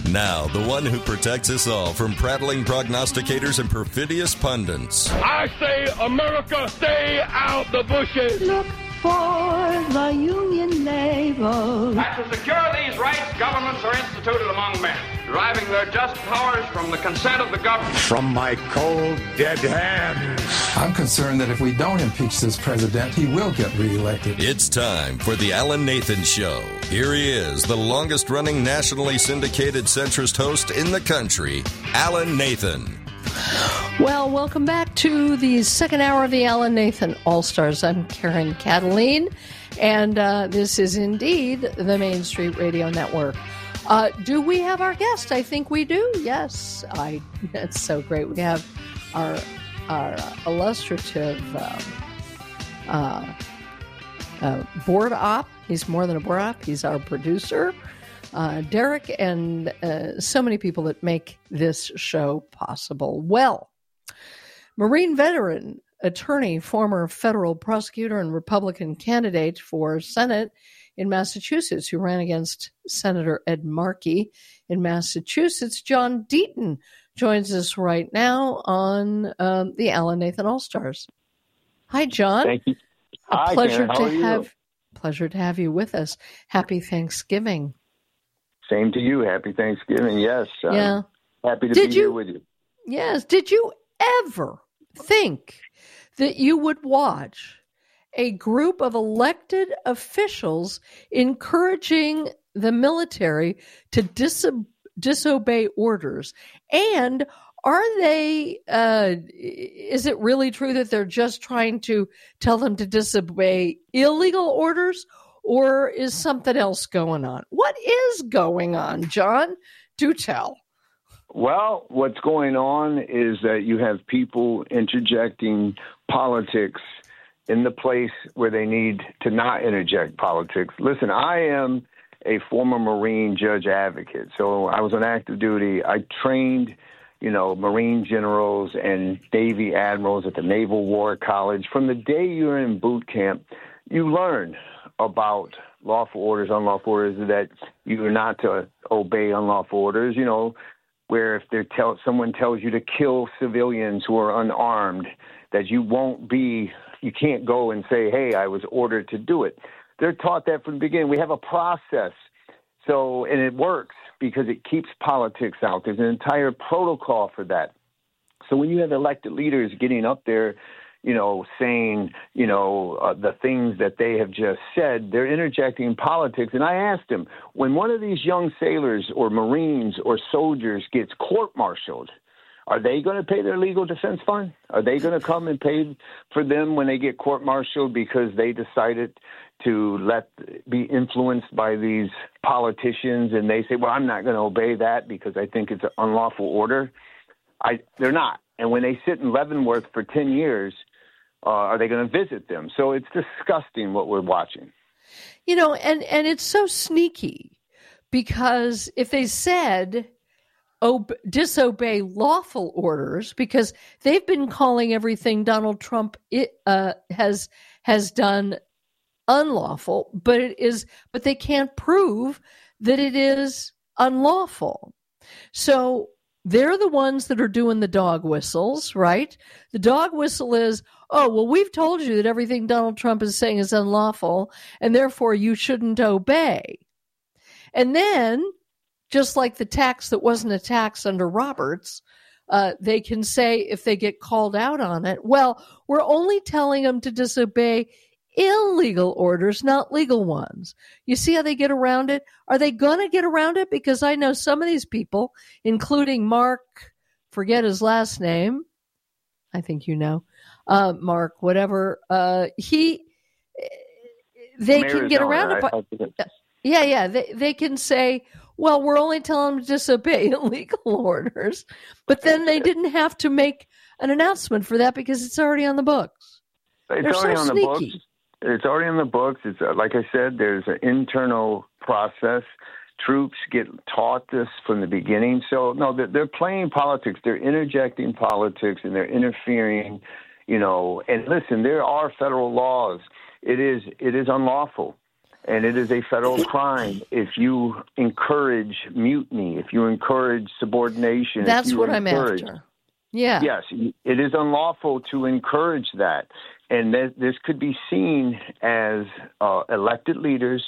Now, the one who protects us all from prattling prognosticators and perfidious pundits. I say, America, stay out the bushes. Look for the Union label. And to secure these rights, governments are instituted among men, deriving their just powers from the consent of the government. From my cold, dead hands. I'm concerned that if we don't impeach this president, he will get reelected. It's time for the Alan Nathan Show. Here he is, the longest-running nationally syndicated centrist host in the country, Alan Nathan. Well, welcome back to the second hour of the Alan Nathan All-Stars. I'm Karen Cataline, and this is indeed the Main Street Radio Network. Do we have our guest? I think we do. Yes, that's so great. We have our illustrative board op. He's more than a board op. He's our producer, Derek, and so many people that make this show possible. Well, Marine veteran, attorney, former federal prosecutor, and Republican candidate for Senate in Massachusetts, who ran against Senator Ed Markey in Massachusetts, John Deaton, joins us right now on the Alan Nathan All-Stars. Hi, John. Thank you. Hi, pleasure Karen. How are you? Pleasure to have you with us. Happy Thanksgiving. Same to you. Happy Thanksgiving. Yes. Yeah. Happy to be here with you. Yes. Did you ever think that you would watch a group of elected officials encouraging the military to disobey orders? And are they, is it really true that they're just trying to tell them to disobey illegal orders, or is something else going on? What is going on, John? Do tell. Well, what's going on is that you have people interjecting politics in the place where they need to not interject politics. Listen, I am a former Marine judge advocate. So I was on active duty. I trained, Marine generals and Navy admirals at the Naval War College. From the day you're in boot camp, you learn about lawful orders, unlawful orders, that you're not to obey unlawful orders, where if someone tells you to kill civilians who are unarmed, that you can't go and say, hey, I was ordered to do it. They're taught that from the beginning. We have a process. And it works because it keeps politics out. There's an entire protocol for that. So when you have elected leaders getting up there, saying, the things that they have just said, they're interjecting politics. And I asked him, when one of these young sailors or Marines or soldiers gets court-martialed, are they going to pay their legal defense fund? Are they going to come and pay for them when they get court-martialed because they decided to be influenced by these politicians and they say, well, I'm not going to obey that because I think it's an unlawful order? They're not. And when they sit in Leavenworth for 10 years, are they going to visit them? So it's disgusting what we're watching. And it's so sneaky because if they said disobey lawful orders, because they've been calling everything Donald Trump has done unlawful, but they can't prove that it is unlawful. So they're the ones that are doing the dog whistles, right? The dog whistle is, oh, well, we've told you that everything Donald Trump is saying is unlawful, and therefore you shouldn't obey. And then, just like the tax that wasn't a tax under Roberts, they can say, if they get called out on it, well, we're only telling them to disobey illegal orders, not legal ones. You see how they get around it? Are they going to get around it? Because I know some of these people, including Mark, forget his last name. I think Mark, whatever. They can get around it. Yeah. They can say, well, we're only telling them to disobey illegal orders. But then they didn't have to make an announcement for that because it's already on the books. It's already on the books. It's already in the books. It's like I said, there's an internal process. Troops get taught this from the beginning. So, no, they're playing politics. They're interjecting politics, and they're interfering, And listen, there are federal laws. It is unlawful. And it is a federal crime if you encourage mutiny, if you encourage subordination. That's what I'm after. Yeah. Yes, it is unlawful to encourage that. And this could be seen as elected leaders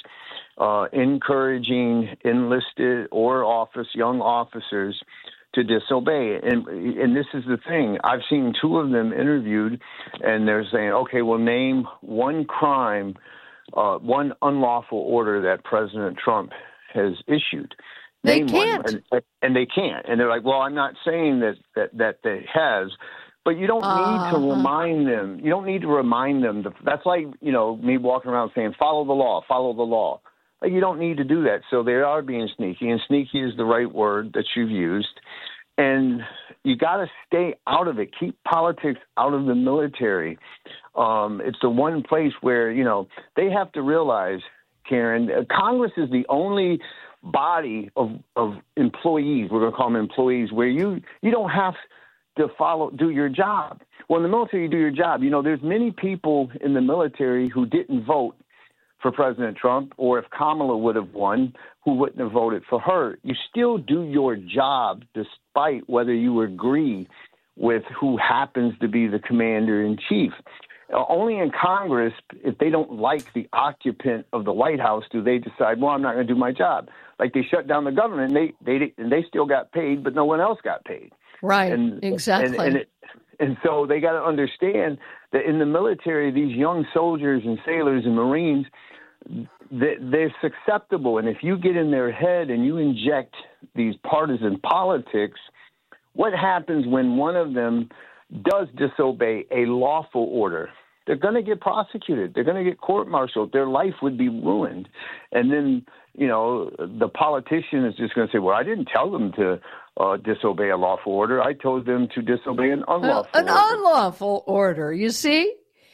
encouraging enlisted or young officers to disobey. And this is the thing. I've seen two of them interviewed, and they're saying, okay, well, name one crime, one unlawful order that President Trump has issued. They can't. And they can't. And they're like, well, I'm not saying that they has, but you don't need to remind them. You don't need to remind them. That's like, me walking around saying, follow the law, follow the law. Like, you don't need to do that. So they are being sneaky, and sneaky is the right word that you've used. And you got to stay out of it. Keep politics out of the military. It's the one place where, they have to realize, Karen, Congress is the only body of employees, we're going to call them employees, where you don't have to do your job. Well, in the military, you do your job. There's many people in the military who didn't vote for President Trump, or if Kamala would have won, who wouldn't have voted for her. You still do your job despite whether you agree with who happens to be the commander-in-chief. Only in Congress, if they don't like the occupant of the White House, do they decide, well, I'm not going to do my job. Like, they shut down the government, and they still got paid, but no one else got paid. Right, exactly. And so they got to understand that in the military, these young soldiers and sailors and Marines, they're susceptible. And if you get in their head and you inject these partisan politics, what happens when one of them does disobey a lawful order? They're going to get prosecuted. They're going to get court-martialed. Their life would be ruined. And then, the politician is just going to say, well, I didn't tell them to disobey a lawful order. I told them to disobey an unlawful order. An unlawful order, you see?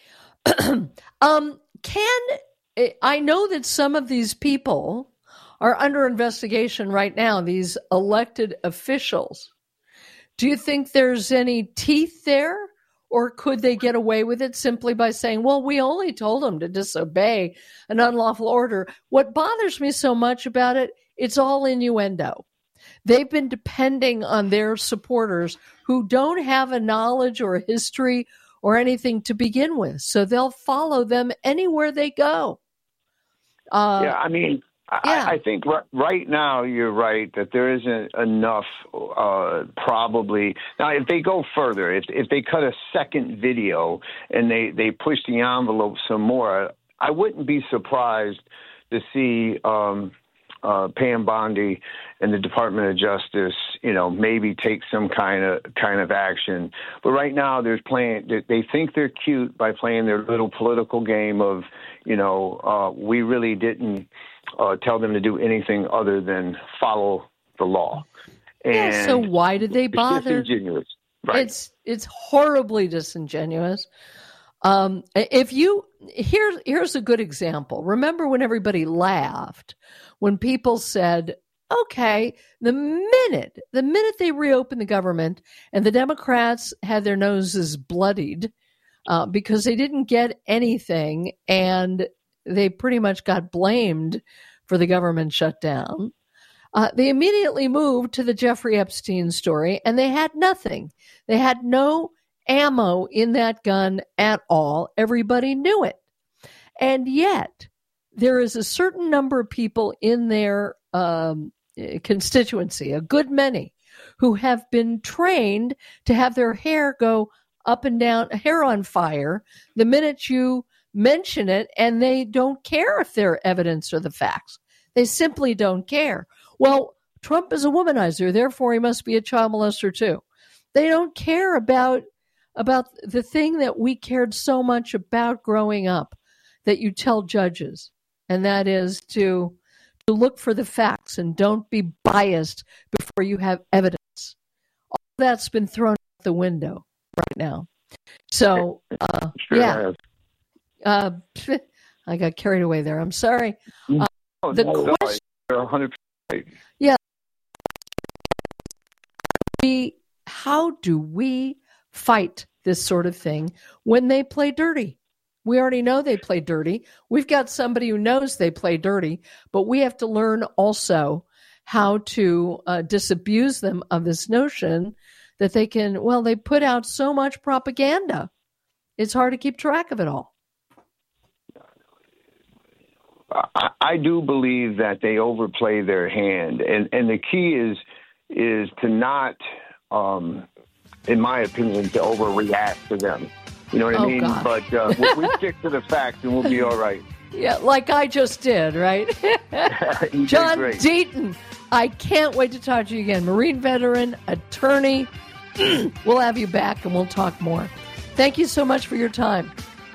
I know that some of these people are under investigation right now, these elected officials. Do you think there's any teeth there? Or could they get away with it simply by saying, well, we only told them to disobey an unlawful order? What bothers me so much about it, it's all innuendo. They've been depending on their supporters who don't have a knowledge or a history or anything to begin with. So they'll follow them anywhere they go. I think right now you're right that there isn't enough probably. Now, if they go further, if they cut a second video and they push the envelope some more, I wouldn't be surprised to see Pam Bondi and the Department of Justice, maybe take some kind of action. But right now, they think they're cute by playing their little political game of, we really didn't tell them to do anything other than follow the law. And so why did they bother? It's disingenuous. Right. It's horribly disingenuous. Here's a good example. Remember when everybody laughed when people said, okay, the minute they reopened the government and the Democrats had their noses bloodied because they didn't get anything and they pretty much got blamed for the government shutdown, they immediately moved to the Jeffrey Epstein story, and they had nothing. They had no ammo in that gun at all. Everybody knew it. And yet, there is a certain number of people in their constituency, a good many, who have been trained to have their hair go up and down, hair on fire, the minute you mention it, and they don't care if they're evidence or the facts. They simply don't care. Well, Trump is a womanizer, therefore he must be a child molester too. They don't care about the thing that we cared so much about growing up, that you tell judges, and that is to look for the facts and don't be biased before you have evidence. All that's been thrown out the window right now. So, I got carried away there. I'm sorry. Question, 100%. Yeah. How do we fight this sort of thing when they play dirty? We already know they play dirty. We've got somebody who knows they play dirty, but we have to learn also how to disabuse them of this notion that they can, well, they put out so much propaganda. It's hard to keep track of it all. I do believe that they overplay their hand. And the key is to not, in my opinion, to overreact to them. You know what I mean? God. But we stick to the facts and we'll be all right. Yeah, like I just did, right? John Deaton, I can't wait to talk to you again. Marine veteran, attorney. We'll have you back and we'll talk more. Thank you so much for your time.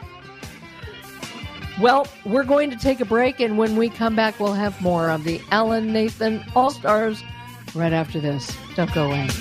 Well, we're going to take a break, and when we come back, we'll have more of the Alan Nathan All-Stars right after this. Don't go away.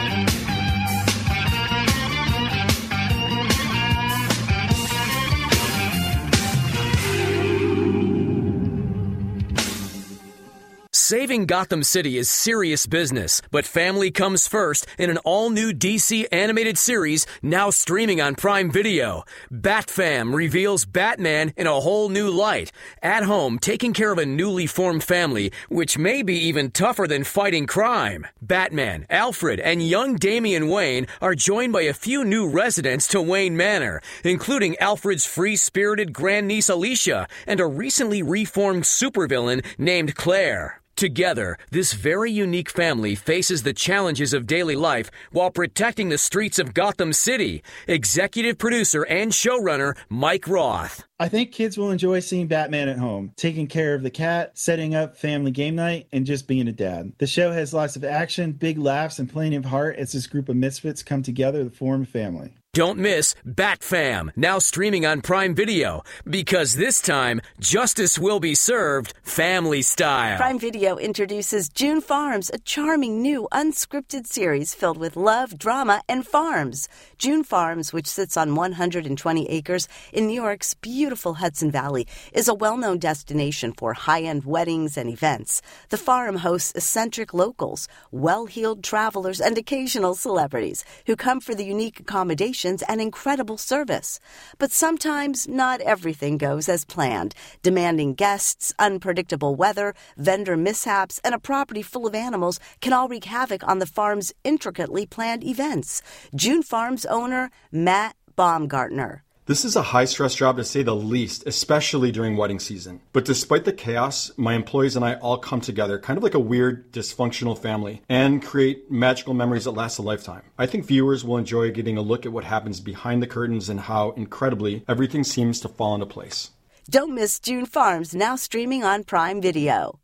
Saving Gotham City is serious business, but family comes first in an all-new DC animated series now streaming on Prime Video. Batfam reveals Batman in a whole new light. At home, taking care of a newly formed family, which may be even tougher than fighting crime. Batman, Alfred, and young Damian Wayne are joined by a few new residents to Wayne Manor, including Alfred's free-spirited grandniece Alicia and a recently reformed supervillain named Claire. Together, this very unique family faces the challenges of daily life while protecting the streets of Gotham City. Executive producer and showrunner Mike Roth. I think kids will enjoy seeing Batman at home, taking care of the cat, setting up family game night, and just being a dad. The show has lots of action, big laughs, and plenty of heart as this group of misfits come together to form a family. Don't miss Batfam, now streaming on Prime Video, because this time, justice will be served family style. Prime Video introduces June Farms, a charming new unscripted series filled with love, drama, and farms. June Farms, which sits on 120 acres in New York's beautiful Hudson Valley, is a well-known destination for high-end weddings and events. The farm hosts eccentric locals, well-heeled travelers, and occasional celebrities who come for the unique accommodations and incredible service. But sometimes not everything goes as planned. Demanding guests, unpredictable weather, vendor mishaps, and a property full of animals can all wreak havoc on the farm's intricately planned events. June Farms owner Matt Baumgartner. This is a high-stress job to say the least, especially during wedding season. But despite the chaos, my employees and I all come together, kind of like a weird, dysfunctional family, and create magical memories that last a lifetime. I think viewers will enjoy getting a look at what happens behind the curtains and how, incredibly, everything seems to fall into place. Don't miss June Farms, now streaming on Prime Video.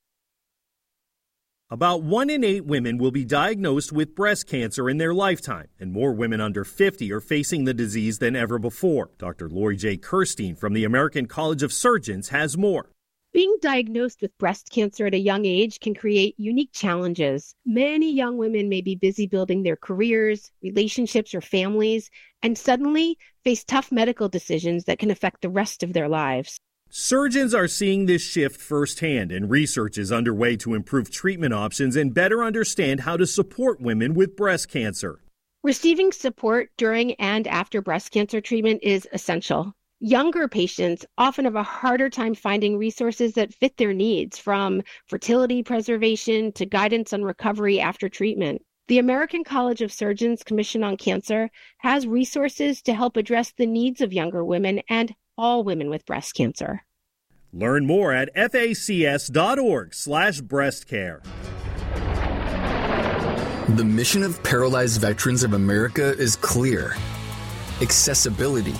About 1 in 8 women will be diagnosed with breast cancer in their lifetime, and more women under 50 are facing the disease than ever before. Dr. Lori J. Kirstein from the American College of Surgeons has more. Being diagnosed with breast cancer at a young age can create unique challenges. Many young women may be busy building their careers, relationships, or families, and suddenly face tough medical decisions that can affect the rest of their lives. Surgeons are seeing this shift firsthand, and research is underway to improve treatment options and better understand how to support women with breast cancer. Receiving support during and after breast cancer treatment is essential. Younger patients often have a harder time finding resources that fit their needs, from fertility preservation to guidance on recovery after treatment. The American College of Surgeons Commission on Cancer has resources to help address the needs of younger women and all women with breast cancer. Learn more at facs.org/breastcare. The mission of Paralyzed Veterans of America is clear: accessibility.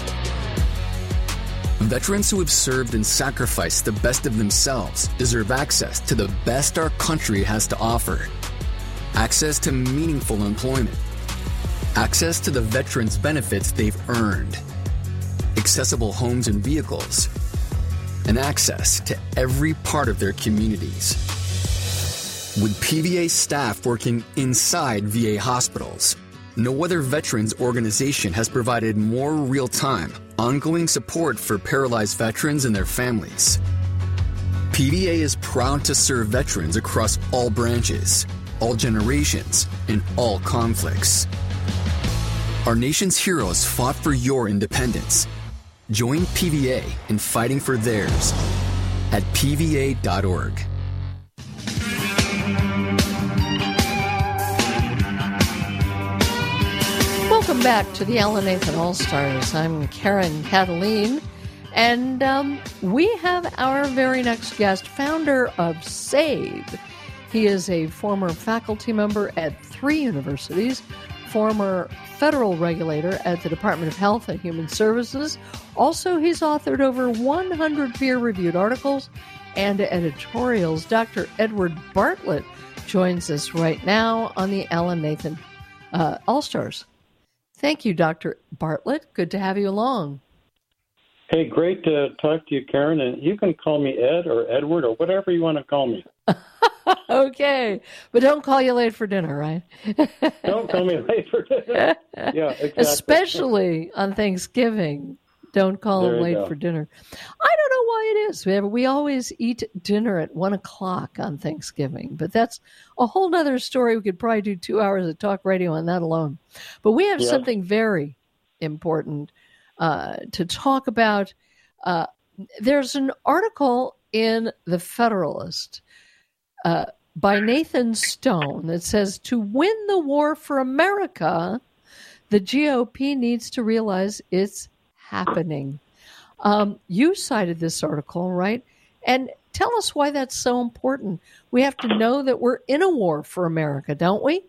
Veterans who have served and sacrificed the best of themselves deserve access to the best our country has to offer. Access to meaningful employment. Access to the veterans' benefits they've earned. Accessible homes and vehicles, and access to every part of their communities. With PVA staff working inside VA hospitals, no other veterans organization has provided more real-time, ongoing support for paralyzed veterans and their families. PVA is proud to serve veterans across all branches, all generations, and all conflicts. Our nation's heroes fought for your independence. Join PVA in fighting for theirs at PVA.org. Welcome back to the Alan Nathan All-Stars. I'm Karen Cataline, and we have our very next guest, founder of SAVE. He is a former faculty member at 3 universities, former federal regulator at the Department of Health and Human Services. Also, he's authored over 100 peer-reviewed articles and editorials. Dr. Edward Bartlett joins us right now on the Alan Nathan All-Stars. Thank you, Dr. Bartlett. Good to have you along. Hey, great to talk to you, Karen. And you can call me Ed or Edward or whatever you want to call me. Okay. But don't call you late for dinner, right? Don't call me late for dinner. Yeah, exactly. Especially on Thanksgiving. Don't call them late for dinner. I don't know why it is. We always eat dinner at 1 o'clock on Thanksgiving, but that's a whole other story. We could probably do 2 hours of talk radio on that alone. But we have something very important to talk about. There's an article in The Federalist by Nathan Stone that says, to win the war for America, the GOP needs to realize it's happening. You cited this article, right? And tell us why that's so important. We have to know that we're in a war for America, don't we?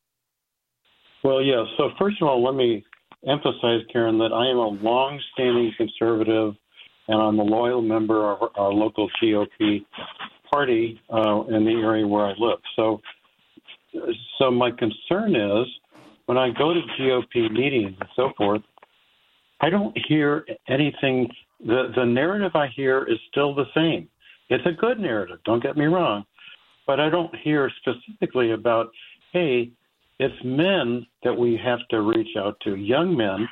Well, yeah. So first of all, let me emphasize, Karen, that I am a long-standing conservative, and I'm a loyal member of our local GOP party in the area where I live. So my concern is when I go to GOP meetings and so forth, I don't hear anything. The narrative I hear is still the same. It's a good narrative, don't get me wrong, but I don't hear specifically about, hey, it's men that we have to reach out to, young men.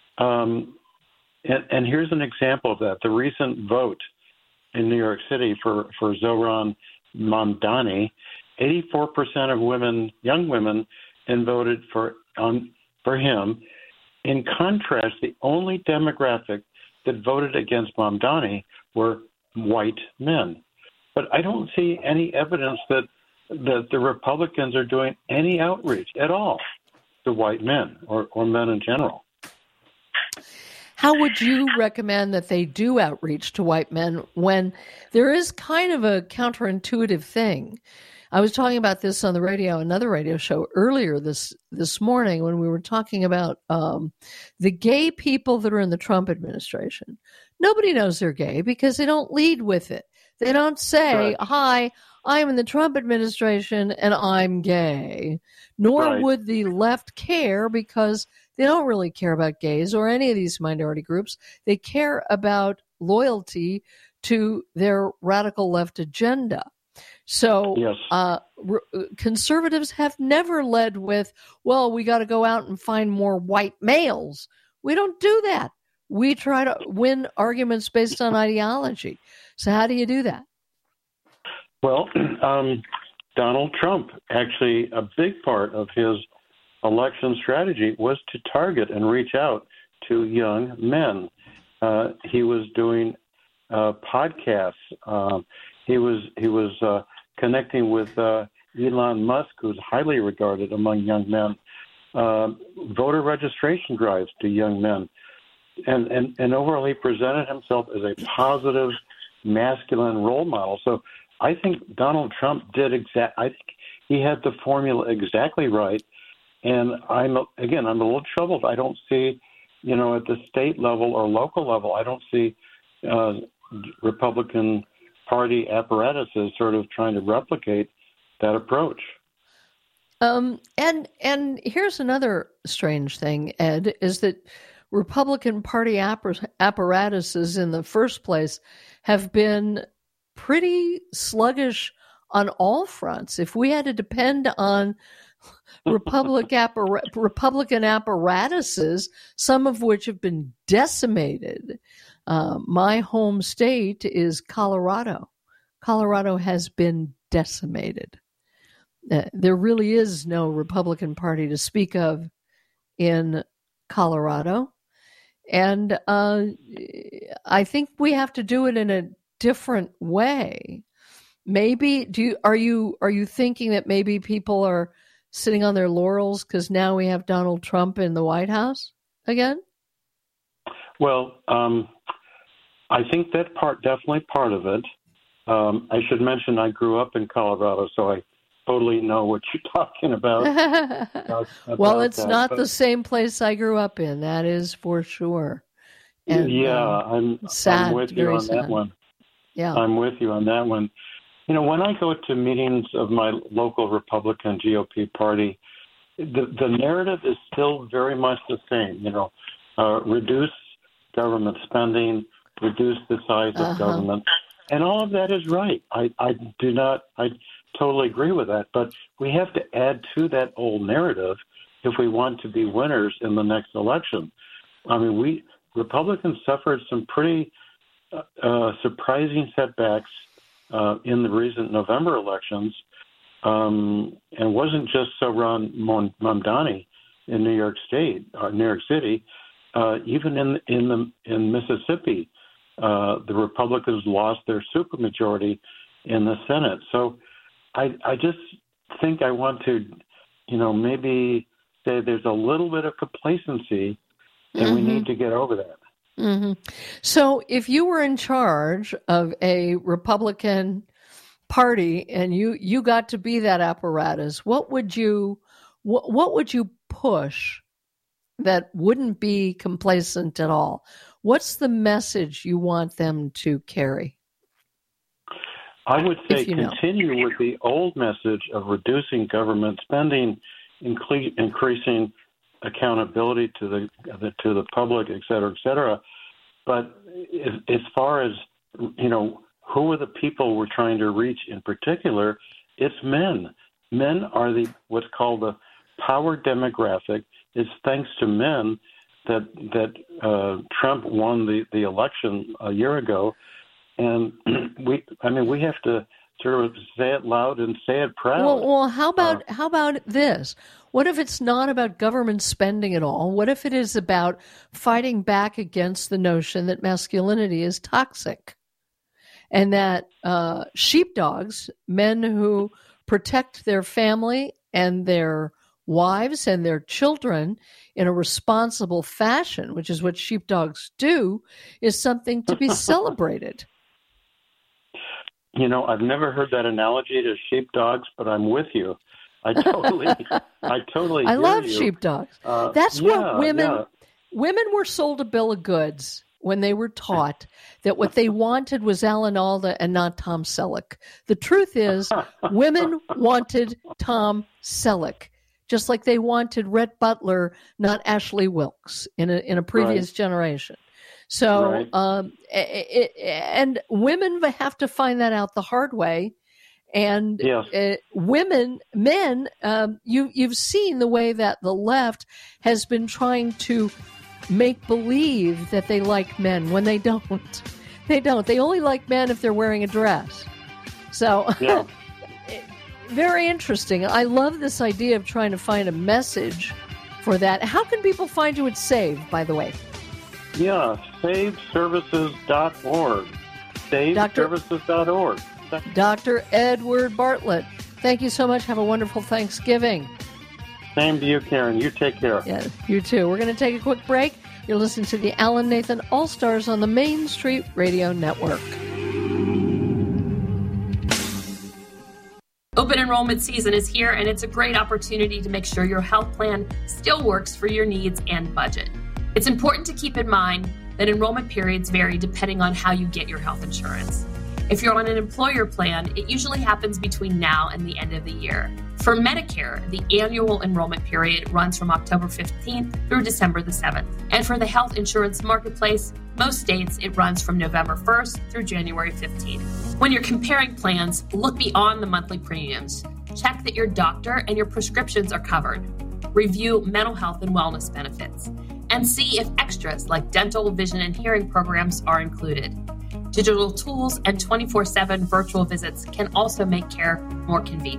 And here's an example of that. The recent vote in New York City for Zohran Mamdani, 84% of women, young women, voted for him. In contrast, the only demographic that voted against Mamdani were white men. But I don't see any evidence that the Republicans are doing any outreach at all to white men or men in general. How would you recommend that they do outreach to white men when there is kind of a counterintuitive thing? I was talking about this on the radio, another radio show earlier this morning when we were talking about the gay people that are in the Trump administration. Nobody knows they're gay because they don't lead with it. They don't say, hi, I'm in the Trump administration and I'm gay. Nor would the left care because they don't really care about gays or any of these minority groups. They care about loyalty to their radical left agenda. So conservatives have never led with, well, we got to go out and find more white males. We don't do that. We try to win arguments based on ideology. So how do you do that? Well, Donald Trump, actually, a big part of his election strategy was to target and reach out to young men. He was doing podcasts. He was connecting with Elon Musk, who's highly regarded among young men. Voter registration drives to young men, and overall he presented himself as a positive, masculine role model. So I think Donald Trump did I think he had the formula exactly right. And I'm a little troubled. I don't see, at the state level or local level, I don't see Republican Party apparatuses sort of trying to replicate that approach. And here's another strange thing, Ed, is that Republican Party apparatuses in the first place have been pretty sluggish on all fronts. If we had to depend on Republican apparatuses, some of which have been decimated. My home state is Colorado. Colorado has been decimated. There really is no Republican Party to speak of in Colorado. And I think we have to do it in a different way. Maybe are you thinking that maybe people are sitting on their laurels because now we have Donald Trump in the White House again? Well, I think that definitely part of it. I should mention I grew up in Colorado, so I totally know what you're talking about. Well, it's not the same place I grew up in. That is for sure. And, I'm with you on that one. Yeah, I'm with you on that one. You know, when I go to meetings of my local Republican GOP party, the narrative is still very much the same. You know, reduce government spending, reduce the size of government, and all of that is right. I totally agree with that. But we have to add to that old narrative if we want to be winners in the next election. I mean, Republicans suffered some pretty surprising setbacks in the recent November elections, and wasn't just Zohran Mamdani in New York City. Even in Mississippi, the Republicans lost their supermajority in the Senate. So I just think I want to, maybe say there's a little bit of complacency, and we need to get over that. Mm-hmm. So if you were in charge of a Republican Party and you got to be that apparatus, what would you push that wouldn't be complacent at all? What's the message you want them to carry? I would say continue with the old message of reducing government spending, increasing accountability to the public, et cetera. But as far as, who are the people we're trying to reach in particular, it's men. Men are what's called the power demographic. It's thanks to men that Trump won the election a year ago. And we have to sort of say it loud and say it proud. Well, how about this? What if it's not about government spending at all? What if it is about fighting back against the notion that masculinity is toxic, and that sheepdogs, men who protect their family and their wives and their children in a responsible fashion, which is what sheepdogs do, is something to be celebrated? I've never heard that analogy to sheepdogs, but I'm with you. I totally I love sheepdogs. That's what women were sold a bill of goods when they were taught that what they wanted was Alan Alda and not Tom Selleck. The truth is, women wanted Tom Selleck, just like they wanted Rhett Butler, not Ashley Wilkes in a previous generation. So, and women have to find that out the hard way. And men, you've seen the way that the left has been trying to make believe that they like men when they don't. They don't. They only like men if they're wearing a dress. So, very interesting. I love this idea of trying to find a message for that. How can people find you at SAVE, by the way? Yeah, saveservices.org. Saveservices.org. Dr. Edward Bartlett, thank you so much. Have a wonderful Thanksgiving. Same to you, Karen. You take care. Yeah, you too. We're going to take a quick break. You're listening to the Alan Nathan All-Stars on the Main Street Radio Network. Open enrollment season is here, and it's a great opportunity to make sure your health plan still works for your needs and budget. It's important to keep in mind that enrollment periods vary depending on how you get your health insurance. If you're on an employer plan, it usually happens between now and the end of the year. For Medicare, the annual enrollment period runs from October 15th through December the 7th. And for the health insurance marketplace, most states it runs from November 1st through January 15th. When you're comparing plans, look beyond the monthly premiums. Check that your doctor and your prescriptions are covered. Review mental health and wellness benefits. And see if extras like dental, vision, and hearing programs are included. Digital tools and 24/7 virtual visits can also make care more convenient.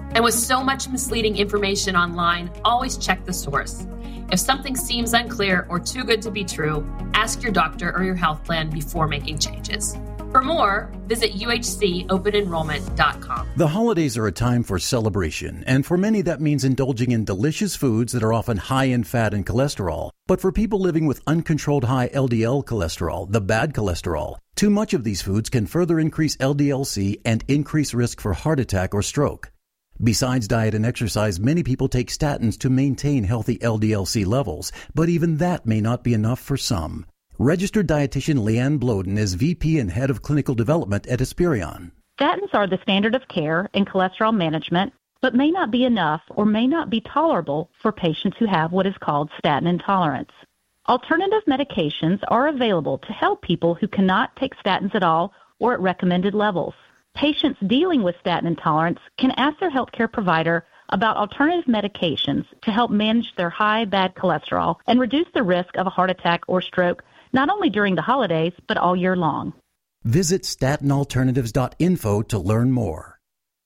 And with so much misleading information online, always check the source. If something seems unclear or too good to be true, ask your doctor or your health plan before making changes. For more, visit uhcopenenrollment.com. The holidays are a time for celebration, and for many that means indulging in delicious foods that are often high in fat and cholesterol. But for people living with uncontrolled high LDL cholesterol, the bad cholesterol, too much of these foods can further increase LDL-C and increase risk for heart attack or stroke. Besides diet and exercise, many people take statins to maintain healthy LDL-C levels, but even that may not be enough for some. Registered dietitian Leanne Bloden is VP and Head of Clinical Development at Aspirion. Statins are the standard of care in cholesterol management, but may not be enough or may not be tolerable for patients who have what is called statin intolerance. Alternative medications are available to help people who cannot take statins at all or at recommended levels. Patients dealing with statin intolerance can ask their healthcare provider about alternative medications to help manage their high bad cholesterol and reduce the risk of a heart attack or stroke, not only during the holidays, but all year long. Visit statinalternatives.info to learn more.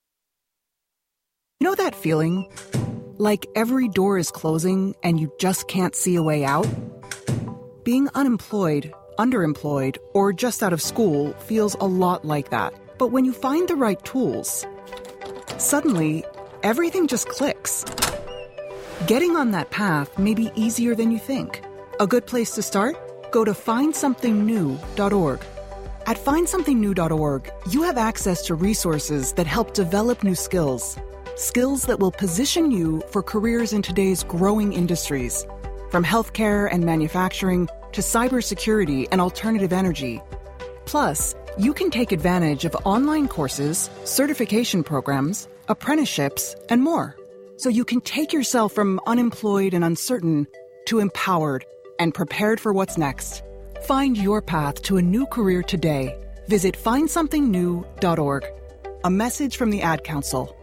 You know that feeling? Like every door is closing and you just can't see a way out? Being unemployed, underemployed, or just out of school feels a lot like that. But when you find the right tools, suddenly everything just clicks. Getting on that path may be easier than you think. A good place to start? Go to findsomethingnew.org. At findsomethingnew.org, you have access to resources that help develop new skills. Skills that will position you for careers in today's growing industries. From healthcare and manufacturing to cybersecurity and alternative energy. Plus, you can take advantage of online courses, certification programs, apprenticeships, and more. So you can take yourself from unemployed and uncertain to empowered and prepared for what's next. Find your path to a new career today. Visit findsomethingnew.org. A message from the Ad Council.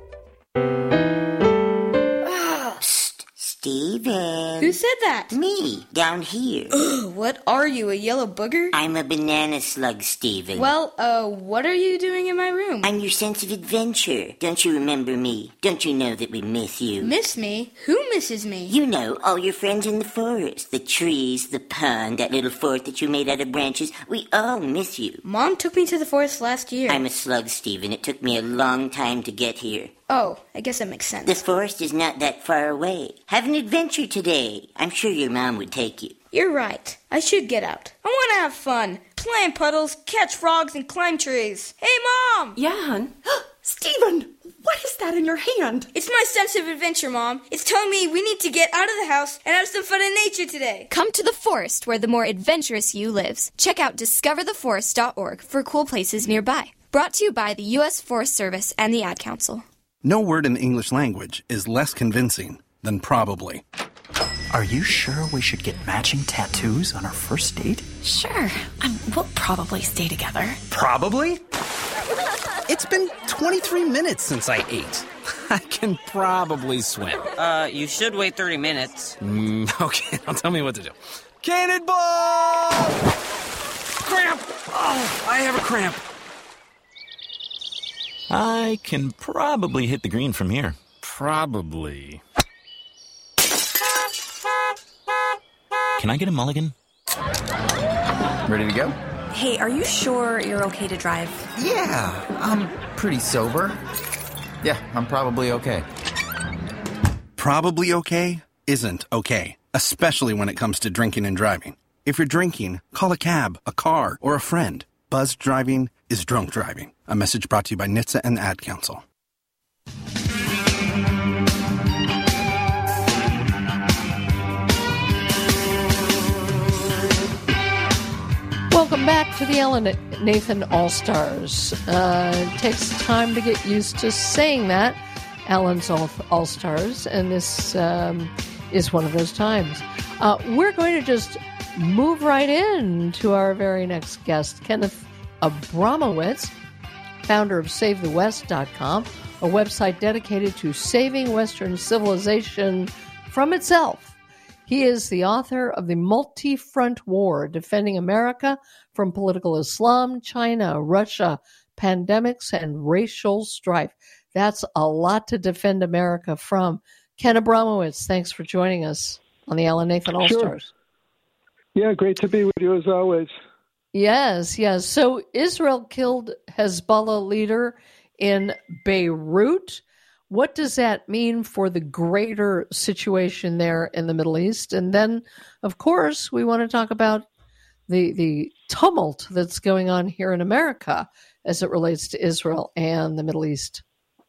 Steven. Who said that? Me, down here. Ugh, what are you, a yellow booger? I'm a banana slug, Steven. Well, what are you doing in my room? I'm your sense of adventure. Don't you remember me? Don't you know that we miss you? Miss me? Who misses me? You know, all your friends in the forest. The trees, the pond, that little fort that you made out of branches. We all miss you. Mom took me to the forest last year. I'm a slug, Steven. It took me a long time to get here. Oh, I guess that makes sense. The forest is not that far away. Have an adventure today. I'm sure your mom would take you. You're right. I should get out. I want to have fun. Play in puddles, catch frogs, and climb trees. Hey, Mom! Yeah, hon? Steven, what is that in your hand? It's my sense of adventure, Mom. It's telling me we need to get out of the house and have some fun in nature today. Come to the forest where the more adventurous you lives. Check out discovertheforest.org for cool places nearby. Brought to you by the U.S. Forest Service and the Ad Council. No word in the English language is less convincing than probably. Are you sure we should get matching tattoos on our first date? Sure. We'll probably stay together. Probably? It's been 23 minutes since I ate. I can probably swim. You should wait 30 minutes. Okay, now tell me what to do. Cannonball! Cramp! Oh, I have a cramp. I can probably hit the green from here. Probably. Can I get a mulligan? Ready to go? Hey, are you sure you're okay to drive? Yeah, I'm pretty sober. Yeah, I'm probably okay. Probably okay isn't okay, especially when it comes to drinking and driving. If you're drinking, call a cab, a car, or a friend. Buzzed driving is drunk driving. A message brought to you by NHTSA and the Ad Council. Welcome back to the Ellen Nathan All-Stars. It takes time to get used to saying that, Ellen's All-Stars, and this is one of those times. We're going to just move right in to our very next guest, Kenneth Abramowitz, founder of SaveTheWest.com, a website dedicated to saving Western civilization from itself. He is the author of The Multi-Front War, Defending America from Political Islam, China, Russia, Pandemics, and Racial Strife. That's a lot to defend America from. Ken Abramowitz, thanks for joining us on the Alan Nathan All-Stars. Sure. Yeah, great to be with you as always. Yes. So Israel killed Hezbollah leader in Beirut. What does that mean for the greater situation there in the Middle East? And then, of course, we want to talk about the tumult that's going on here in America as it relates to Israel and the Middle East.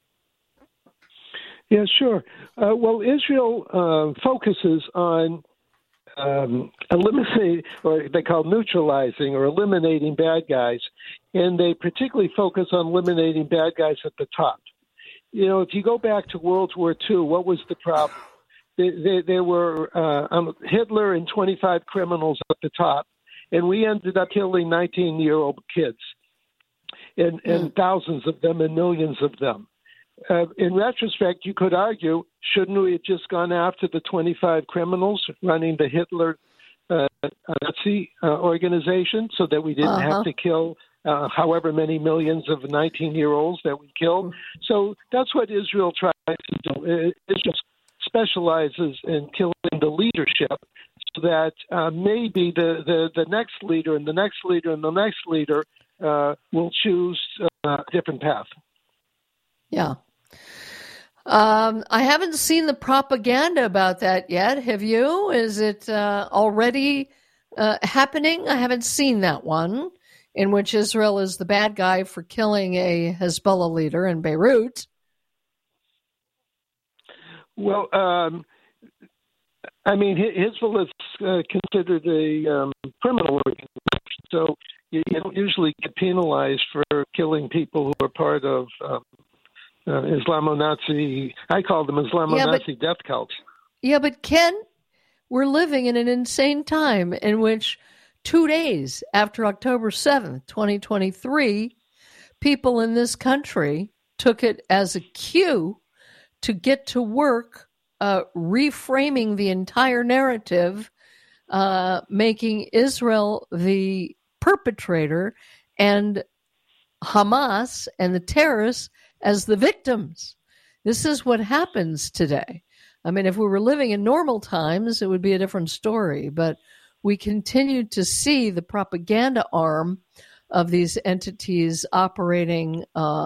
Yeah, sure. Well, Israel focuses on eliminating, or they call neutralizing or eliminating bad guys, and they particularly focus on eliminating bad guys at the top. You know, if you go back to World War II, what was the problem? There were Hitler and 25 criminals at the top, and we ended up killing 19-year-old kids, and thousands of them and millions of them. In retrospect, you could argue, shouldn't we have just gone after the 25 criminals running the Hitler Nazi organization so that we didn't have to kill however many millions of 19-year-olds that we killed? So that's what Israel tries to do. Israel specializes in killing the leadership so that maybe the next leader and the next leader and the next leader will choose a different path. Yeah. I haven't seen the propaganda about that yet. Have you? Is it already happening? I haven't seen that one, in which Israel is the bad guy for killing a Hezbollah leader in Beirut. Well, I mean, Hezbollah is considered a criminal organization, so you don't usually get penalized for killing people who are part of Islamo-Nazi, I call them Islamo-Nazi death cults. Yeah, but Ken, we're living in an insane time in which 2 days after October 7th, 2023, people in this country took it as a cue to get to work reframing the entire narrative, making Israel the perpetrator and Hamas and the terrorists as the victims. This is what happens today. I mean, if we were living in normal times, it would be a different story, but we continue to see the propaganda arm of these entities operating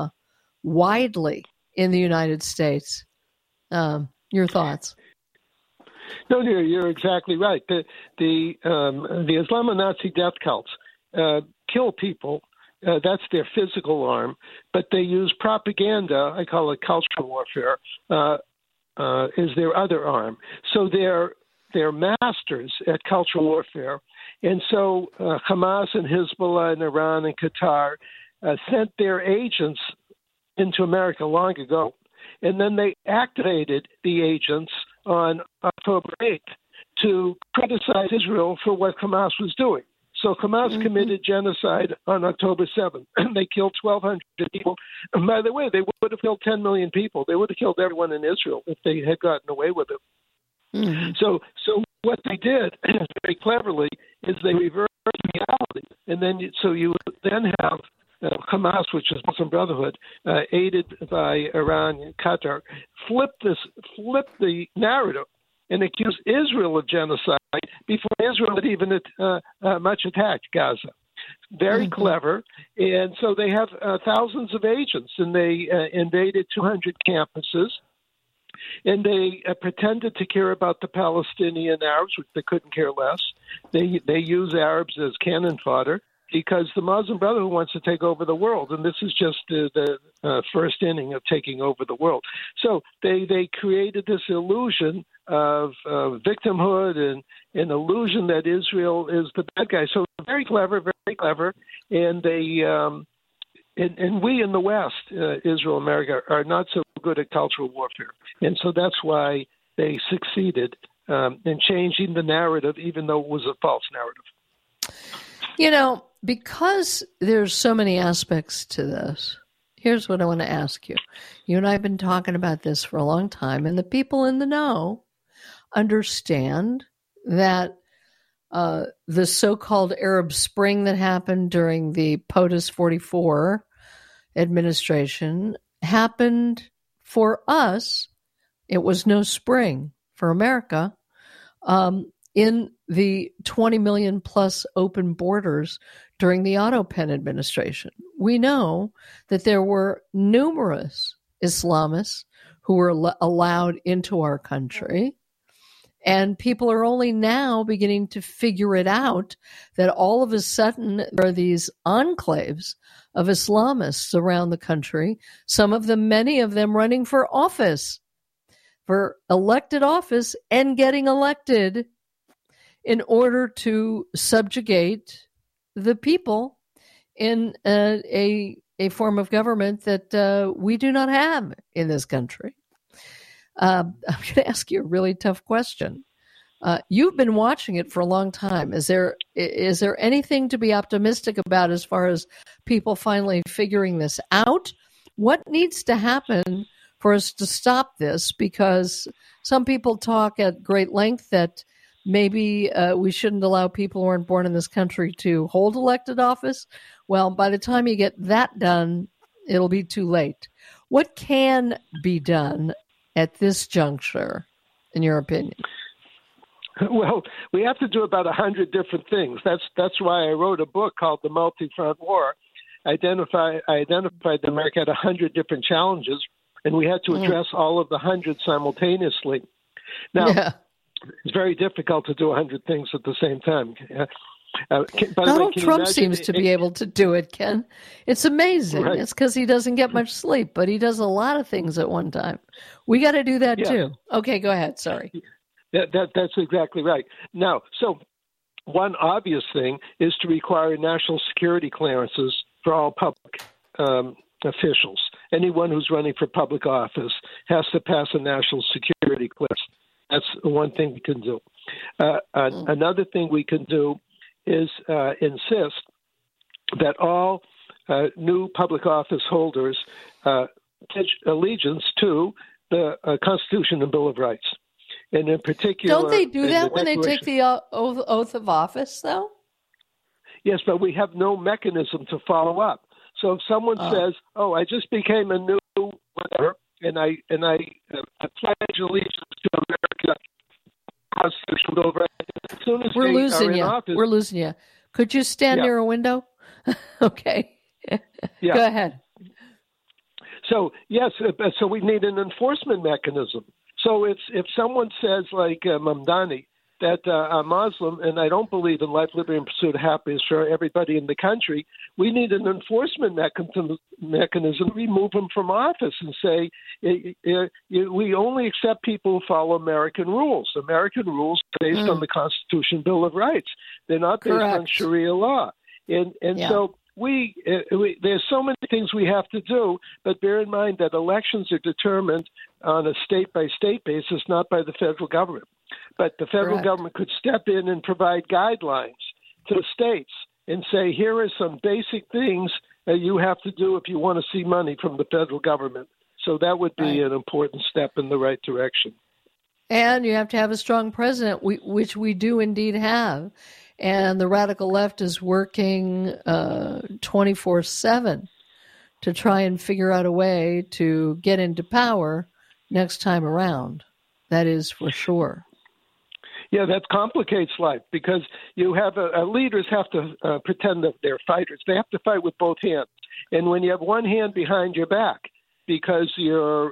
widely in the United States. Your thoughts? No, dear, you're exactly right. The Islamo-Nazi death cults kill people. That's their physical arm, but they use propaganda, I call it cultural warfare, is their other arm. So they're masters at cultural warfare. And so Hamas and Hezbollah and Iran and Qatar sent their agents into America long ago. And then they activated the agents on October 8th to criticize Israel for what Hamas was doing. So Hamas committed genocide on October 7th. They killed 1,200 people. And by the way, they would have killed 10 million people. They would have killed everyone in Israel if they had gotten away with it. Mm-hmm. So what they did very cleverly is they reversed reality. And then you then have Hamas, which is Muslim Brotherhood, aided by Iran and Qatar, flip the narrative and accuse Israel of genocide before Israel had even much attacked Gaza. Very clever. And so they have thousands of agents, and they invaded 200 campuses, and they pretended to care about the Palestinian Arabs, which they couldn't care less. They use Arabs as cannon fodder because the Muslim Brotherhood wants to take over the world, and this is just the first inning of taking over the world. So they created this illusion of victimhood and an illusion that Israel is the bad guy. So very clever, and they and we in the West, Israel, America, are not so good at cultural warfare, and so that's why they succeeded in changing the narrative, even though it was a false narrative. You know, because there's so many aspects to this, here's what I want to ask you. You and I have been talking about this for a long time, and the people in the know understand that the so-called Arab Spring that happened during the POTUS 44 administration happened for us, it was no spring for America. In the 20 million plus open borders during the Otto Penn administration, we know that there were numerous Islamists who were allowed into our country. And people are only now beginning to figure it out that all of a sudden there are these enclaves of Islamists around the country, many of them running for office, for elected office and getting elected in order to subjugate the people in a form of government that we do not have in this country. I'm going to ask you a really tough question. You've been watching it for a long time. Is there anything to be optimistic about as far as people finally figuring this out? What needs to happen for us to stop this? Because some people talk at great length that maybe we shouldn't allow people who aren't born in this country to hold elected office. Well, by the time you get that done, it'll be too late. What can be done at this juncture, in your opinion? Well, we have to do about 100 different things. That's why I wrote a book called The Multi-Front War. I identified that America had 100 different challenges, and we had to address all of the 100 simultaneously. Now, it's very difficult to do 100 things at the same time. Donald Trump seems to be able to do it, Ken. It's amazing. Right. It's because he doesn't get much sleep, but he does a lot of things at one time. We got to do that too. Okay, go ahead. Sorry. That's exactly right. Now, so one obvious thing is to require national security clearances for all public officials. Anyone who's running for public office has to pass a national security clearance. That's one thing we can do. Another thing we can do is insist that all new public office holders pledge allegiance to the Constitution and Bill of Rights. And in particular, don't they do that when they take the oath of office, though? Yes, but we have no mechanism to follow up. So if someone says, "Oh, I just became a new whatever," and I pledge allegiance to America Constitution Bill of Rights, as soon as we're losing you. Office, we're losing you. Could you stand near a window? Okay. Yeah. Go ahead. So yes, so we need an enforcement mechanism. So if someone says, like Mamdani, that I'm Muslim and I don't believe in life, liberty, and pursuit of happiness for everybody in the country, we need an enforcement mechanism to remove them from office and say, we only accept people who follow American rules. American rules based on the Constitution, Bill of Rights. They're not based on Sharia law. And so there's so many things we have to do, but bear in mind that elections are determined on a state-by-state basis, not by the federal government. But the federal government could step in and provide guidelines to the states and say, here are some basic things that you have to do if you want to see money from the federal government. So that would be an important step in the right direction. And you have to have a strong president, which we do indeed have. And the radical left is working 24/7 to try and figure out a way to get into power next time around. That is for sure. Yeah, that complicates life because you have leaders have to pretend that they're fighters. They have to fight with both hands. And when you have one hand behind your back because your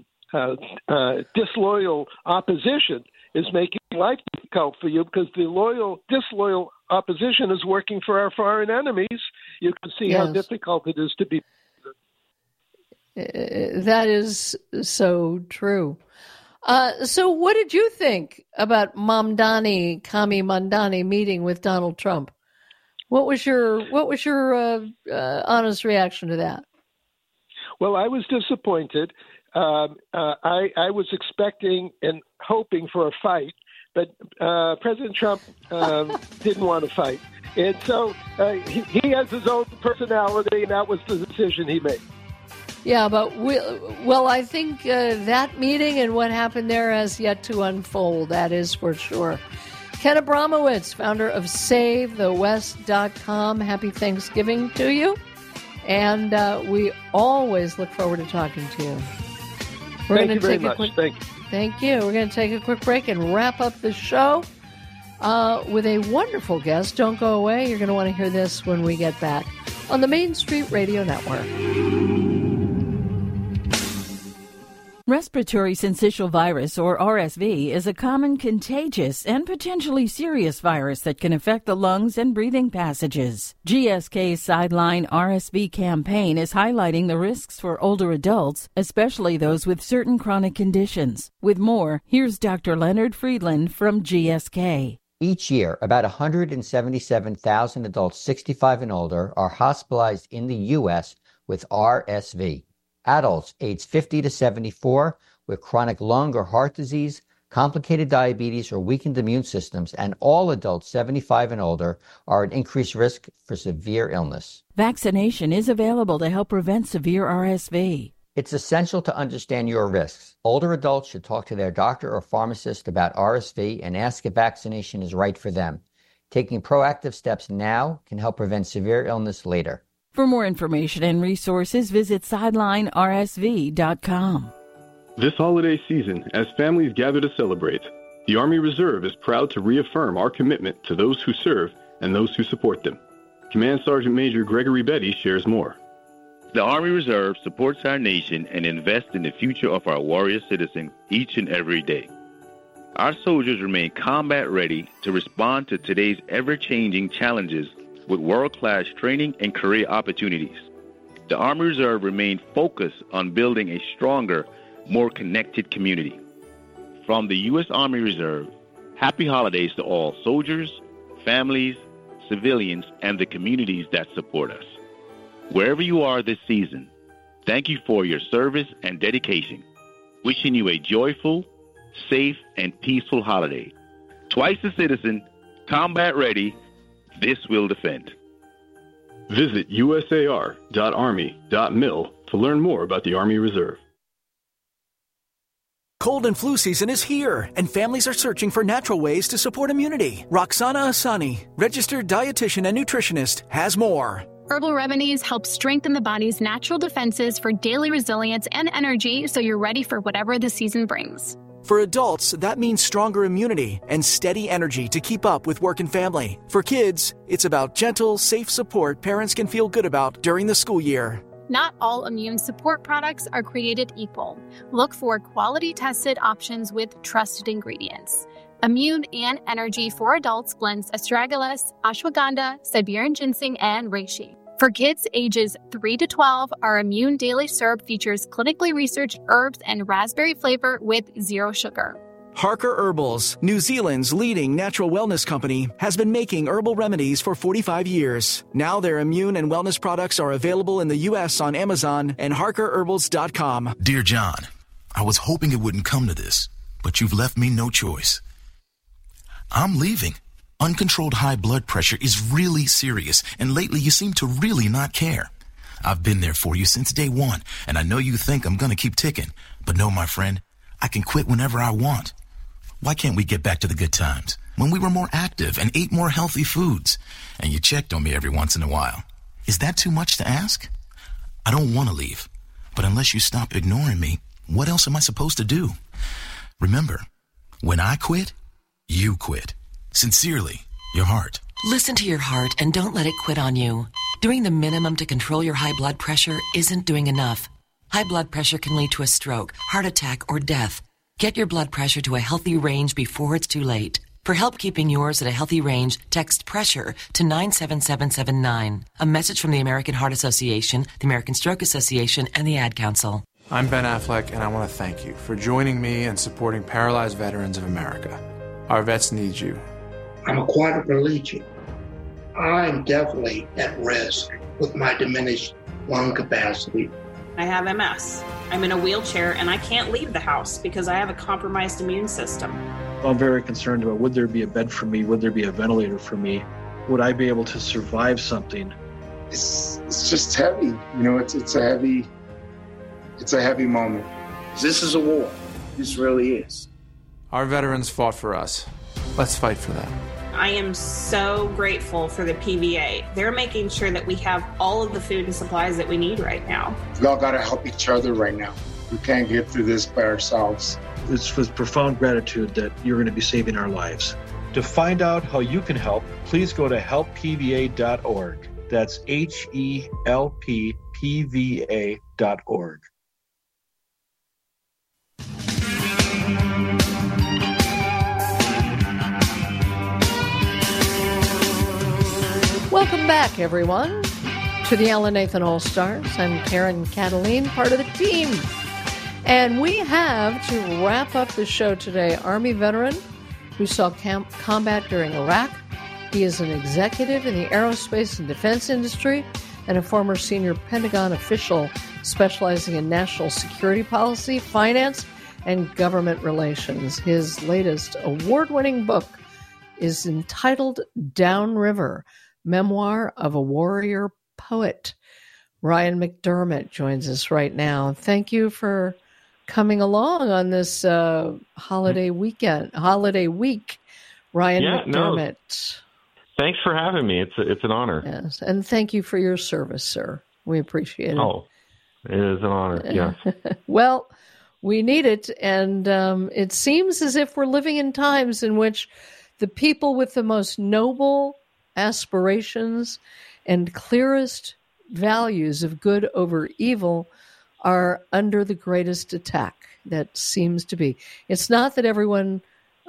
disloyal opposition is making life difficult for you because the disloyal opposition is working for our foreign enemies, you can see how difficult it is to be. That is so true. So what did you think about Kami Mamdani meeting with Donald Trump? What was your honest reaction to that? Well, I was disappointed. I was expecting and hoping for a fight, but President Trump didn't want to fight. And so he has his own personality, and that was the decision he made. Yeah, but I think that meeting and what happened there has yet to unfold. That is for sure. Ken Abramowitz, founder of SaveTheWest.com. Happy Thanksgiving to you. And we always look forward to talking to you. Thank you very much. Thank you. Thank you. We're going to take a quick break and wrap up the show with a wonderful guest. Don't go away. You're going to want to hear this when we get back on the Main Street Radio Network. Respiratory syncytial virus, or RSV, is a common contagious and potentially serious virus that can affect the lungs and breathing passages. GSK's Sideline RSV campaign is highlighting the risks for older adults, especially those with certain chronic conditions. With more, here's Dr. Leonard Friedland from GSK. Each year, about 177,000 adults 65 and older are hospitalized in the U.S. with RSV. Adults aged 50 to 74 with chronic lung or heart disease, complicated diabetes, or weakened immune systems, and all adults 75 and older are at increased risk for severe illness. Vaccination is available to help prevent severe RSV. It's essential to understand your risks. Older adults should talk to their doctor or pharmacist about RSV and ask if vaccination is right for them. Taking proactive steps now can help prevent severe illness later. For more information and resources, visit SidelineRSV.com. This holiday season, as families gather to celebrate, the Army Reserve is proud to reaffirm our commitment to those who serve and those who support them. Command Sergeant Major Gregory Betty shares more. The Army Reserve supports our nation and invests in the future of our warrior citizens each and every day. Our soldiers remain combat ready to respond to today's ever-changing challenges with world-class training and career opportunities. The Army Reserve remains focused on building a stronger, more connected community. From the U.S. Army Reserve, happy holidays to all soldiers, families, civilians, and the communities that support us. Wherever you are this season, thank you for your service and dedication. Wishing you a joyful, safe, and peaceful holiday. Twice a citizen, combat ready, this will defend. Visit usar.army.mil to learn more about the Army Reserve. Cold and flu season is here, and families are searching for natural ways to support immunity. Roxana Asani, registered dietitian and nutritionist, has more. Herbal remedies help strengthen the body's natural defenses for daily resilience and energy so you're ready for whatever the season brings. For adults, that means stronger immunity and steady energy to keep up with work and family. For kids, it's about gentle, safe support parents can feel good about during the school year. Not all immune support products are created equal. Look for quality-tested options with trusted ingredients. Immune and Energy for Adults blends astragalus, ashwagandha, Siberian ginseng, and reishi. For kids ages 3 to 12, our Immune Daily Syrup features clinically researched herbs and raspberry flavor with 0 sugar. Harker Herbals, New Zealand's leading natural wellness company, has been making herbal remedies for 45 years. Now their immune and wellness products are available in the U.S. on Amazon and HarkerHerbals.com. Dear John, I was hoping it wouldn't come to this, but you've left me no choice. I'm leaving. Uncontrolled high blood pressure is really serious, and lately you seem to really not care. I've been there for you since day one, and I know you think I'm gonna keep ticking, but no, my friend, I can quit whenever I want. Why can't we get back to the good times, when we were more active and ate more healthy foods, and you checked on me every once in a while? Is that too much to ask? I don't want to leave, but unless you stop ignoring me, what else am I supposed to do? Remember, when I quit, you quit. Sincerely, your heart. Listen to your heart and don't let it quit on you. Doing the minimum to control your high blood pressure isn't doing enough. High blood pressure can lead to a stroke, heart attack, or death. Get your blood pressure to a healthy range before it's too late. For help keeping yours at a healthy range, text PRESSURE to 97779. A message from the American Heart Association, the American Stroke Association, and the Ad Council. I'm Ben Affleck, and I want to thank you for joining me and supporting Paralyzed Veterans of America. Our vets need you. I'm a quadriplegic. I'm definitely at risk with my diminished lung capacity. I have MS. I'm in a wheelchair and I can't leave the house because I have a compromised immune system. I'm very concerned about, would there be a bed for me? Would there be a ventilator for me? Would I be able to survive something? It's just heavy. You know, it's a heavy moment. This is a war. This really is. Our veterans fought for us. Let's fight for them. I am so grateful for the PVA. They're making sure that we have all of the food and supplies that we need right now. We all got to help each other right now. We can't get through this by ourselves. It's with profound gratitude that you're going to be saving our lives. To find out how you can help, please go to helppva.org. That's HELPPVA.org. Welcome back, everyone, to the Alan Nathan All-Stars. I'm Karen Cataline, part of the team. And we have, to wrap up the show today, Army veteran who saw combat during Iraq. He is an executive in the aerospace and defense industry and a former senior Pentagon official specializing in national security policy, finance, and government relations. His latest award-winning book is entitled Downriver, Memoir of a Warrior Poet. Ryan McDermott joins us right now. Thank you for coming along on this holiday week. Ryan McDermott. No. Thanks for having me. It's an honor. Yes, and thank you for your service, sir. We appreciate it. Oh, it is an honor, yes. Well, we need it, and it seems as if we're living in times in which the people with the most noble aspirations and clearest values of good over evil are under the greatest attack. That seems to be. It's not that everyone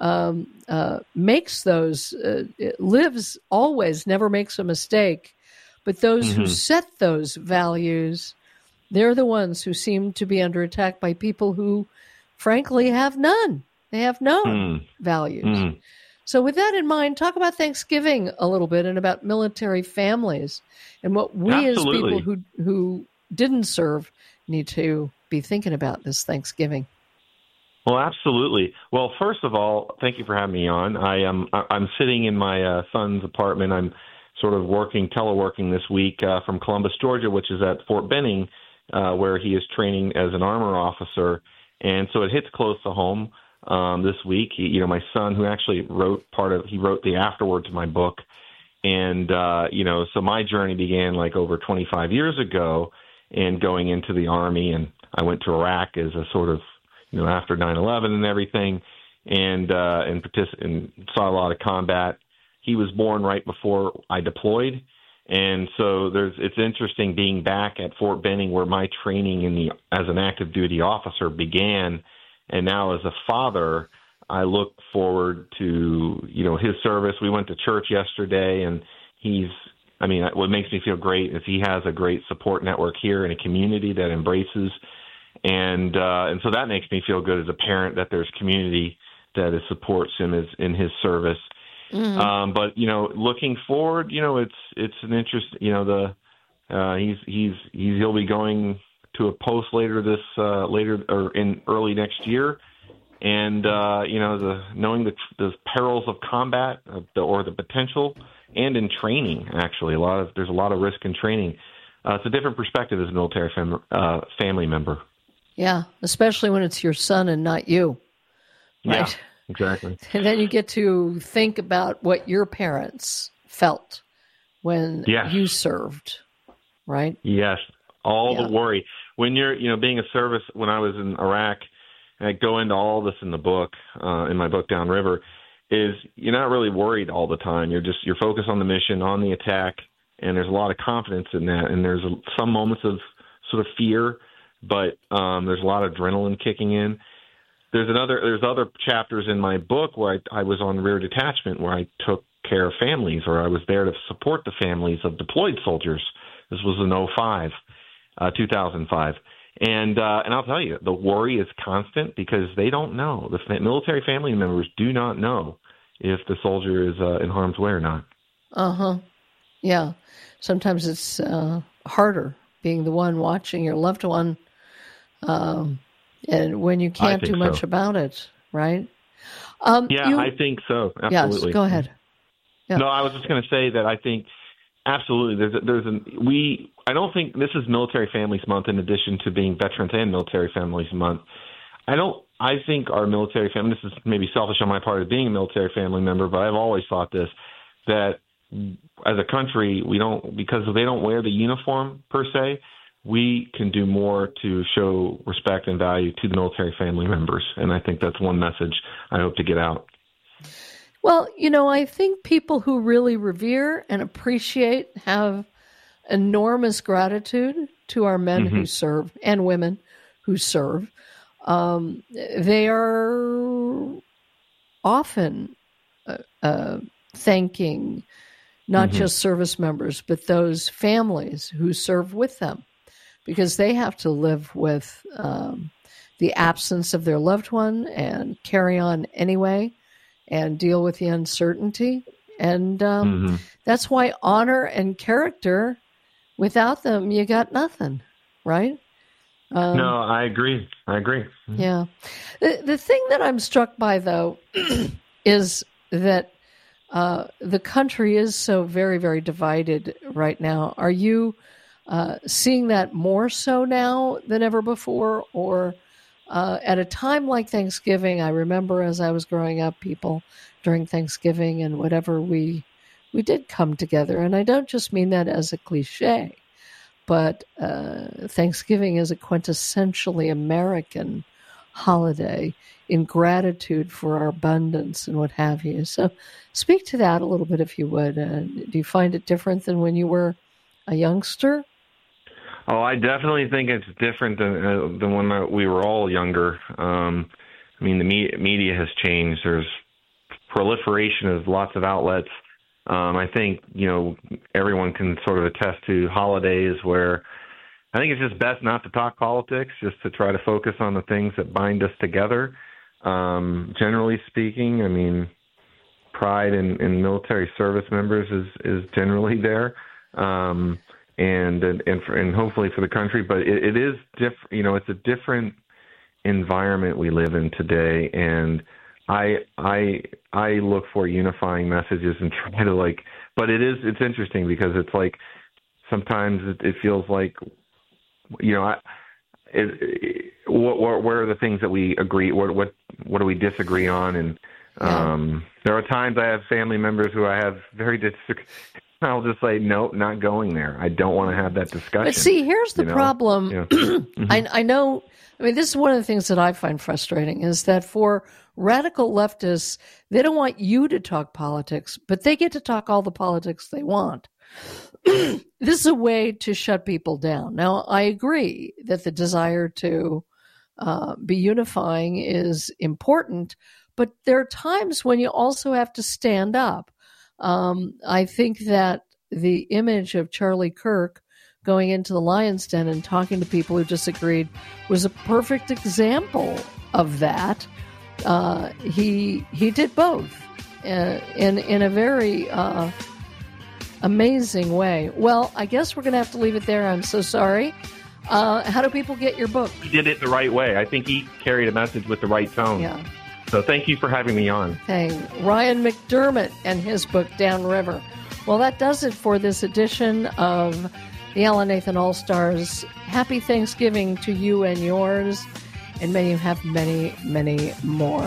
makes those, lives always, never makes a mistake, but those who set those values, they're the ones who seem to be under attack by people who, frankly, have none. They have no values. So with that in mind, talk about Thanksgiving a little bit and about military families and what we as people who didn't serve need to be thinking about this Thanksgiving. Well, absolutely. Well, first of all, thank you for having me on. I'm sitting in my son's apartment. I'm sort of teleworking this week from Columbus, Georgia, which is at Fort Benning, where he is training as an armor officer. And so it hits close to home this week. My son, who actually wrote the afterword to my book. And, so my journey began like over 25 years ago and going into the Army. And I went to Iraq as a sort of, after 9/11 and everything, and saw a lot of combat. He was born right before I deployed. And so it's interesting being back at Fort Benning where my training as an active duty officer began. And now as a father, I look forward to, his service. We went to church yesterday, and what makes me feel great is he has a great support network here and a community that embraces. And so that makes me feel good as a parent that there's community that supports him in his service. But, looking forward, it's an interest, he'll be going to a post later in early next year. And, knowing the perils of combat or the potential and in training, actually, there's a lot of risk in training. It's a different perspective as a military family member. Yeah, especially when it's your son and not you. Right? Yeah, exactly. And then you get to think about what your parents felt when you served, right? Yes, the worry. When you're, being a service, when I was in Iraq, and I go into all this in the book, in my book Downriver, is you're not really worried all the time. You're focused on the mission, on the attack, and there's a lot of confidence in that. And there's some moments of sort of fear, but there's a lot of adrenaline kicking in. There's other chapters in my book where I was on rear detachment, where I took care of families, or I was there to support the families of deployed soldiers. This was in 2005. And I'll tell you, the worry is constant because they don't know. The military family members do not know if the soldier is in harm's way or not. Yeah. Sometimes it's harder being the one watching your loved one, and when you can't do much about it, right? I think so. Absolutely. Yes, go ahead. Yeah. No, I was just going to say that I think absolutely. I don't think this is Military Families Month in addition to being Veterans and Military Families Month. I think our military family, this is maybe selfish on my part of being a military family member, but I've always thought this, that as a country, because they don't wear the uniform per se, we can do more to show respect and value to the military family members. And I think that's one message I hope to get out. Well, I think people who really revere and appreciate have enormous gratitude to our men who serve and women who serve. They are often thanking not just service members, but those families who serve with them, because they have to live with the absence of their loved one and carry on anyway and deal with the uncertainty. And that's why honor and character, without them, you got nothing, right? No, I agree. Yeah. The thing that I'm struck by, though, is that the country is so very, very divided right now. Are you seeing that more so now than ever before? Or at a time like Thanksgiving, I remember as I was growing up, people during Thanksgiving and whatever, we did come together. And I don't just mean that as a cliche, but Thanksgiving is a quintessentially American holiday in gratitude for our abundance and what have you. So speak to that a little bit, if you would. Do you find it different than when you were a youngster? Oh, I definitely think it's different than when we were all younger. I mean, the media has changed. There's proliferation of lots of outlets. I think, everyone can sort of attest to holidays where I think it's just best not to talk politics, just to try to focus on the things that bind us together. Generally speaking, I mean, pride in military service members is generally there, and hopefully for the country. But it is different. It's a different environment we live in today, and I look for unifying messages and try to but it's interesting because it's like sometimes it feels like, where are the things that we agree? What do we disagree on? And there are times I have family members who I have very I'll just say, nope, not going there. I don't want to have that discussion. But see, here's the problem. Yeah. I know. I mean, this is one of the things that I find frustrating is that for radical leftists, they don't want you to talk politics, but they get to talk all the politics they want. This is a way to shut people down. Now, I agree that the desire to be unifying is important, but there are times when you also have to stand up. I think that the image of Charlie Kirk going into the Lion's Den and talking to people who disagreed was a perfect example of that. He did both in a very amazing way. Well, I guess we're going to have to leave it there. I'm so sorry. How do people get your book? He did it the right way. I think he carried a message with the right tone. Yeah. So thank you for having me on. Hey, Ryan McDermott and his book, Downriver. Well, that does it for this edition of the Alan Nathan All-Stars. Happy Thanksgiving to you and yours, and may you have many, many more.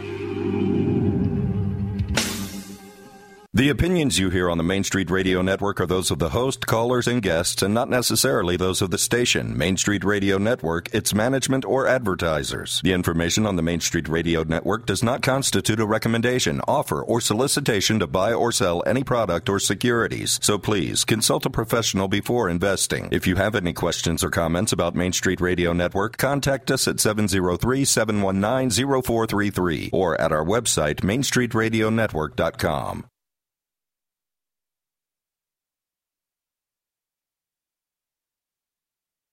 The opinions you hear on the Main Street Radio Network are those of the host, callers, and guests, and not necessarily those of the station, Main Street Radio Network, its management, or advertisers. The information on the Main Street Radio Network does not constitute a recommendation, offer, or solicitation to buy or sell any product or securities. So please, consult a professional before investing. If you have any questions or comments about Main Street Radio Network, contact us at 703-719-0433 or at our website, mainstreetradionetwork.com.